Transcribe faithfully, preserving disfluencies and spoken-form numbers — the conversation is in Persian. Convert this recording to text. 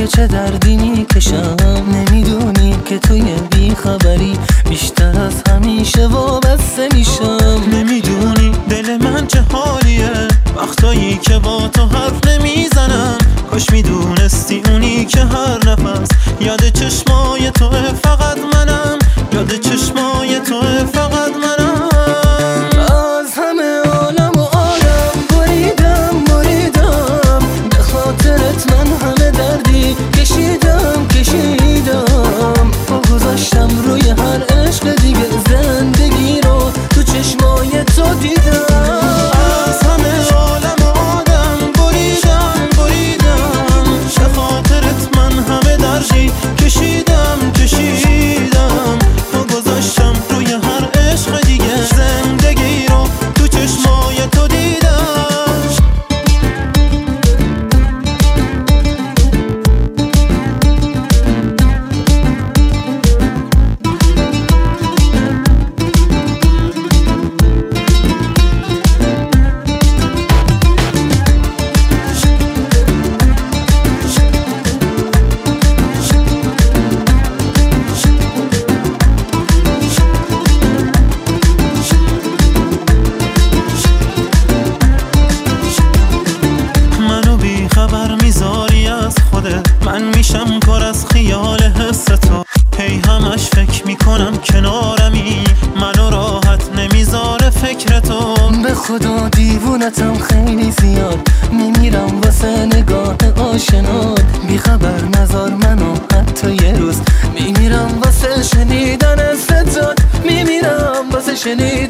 چه دردی میکشم. نمیدونی که توی بیخبری بیشتر از همیشه وابسته میشم. نمیدونی دل من چه حالیه وقتایی که با تو حرف نمیزنم. کاش میدونستی اونی که هر نفس یاد چشمای توه فقط منم. یاد چشمای توه فقط منم. از همه عالم و عالم بریدم بریدم، به خاطرت من همه دردی کشیدم کشیدم. پا گذاشتم روی هر عشق دیگه، زندگی رو تو چشمای تو دیدم. از همه عالم و آدم بریدم بریدم، به خاطرت من همه دردی کشیدم کشیدم. پا گذاشتم روی هر عشق دیگه، زندگی رو تو چشمای تو دیدم. خبر میذاری از خودت، من میشم کار از خیال حس تو. هی همش فکر میکنم کنارمی، منو راحت نمیذاره فکر تو. به خدا دیوونتم خیلی زیاد، میمیرم واسه نگاه آشنات. بیخبر نذار منو حتی یه روز، میمیرم واسه شنیدن صدات. میمیرم واسه شنیدن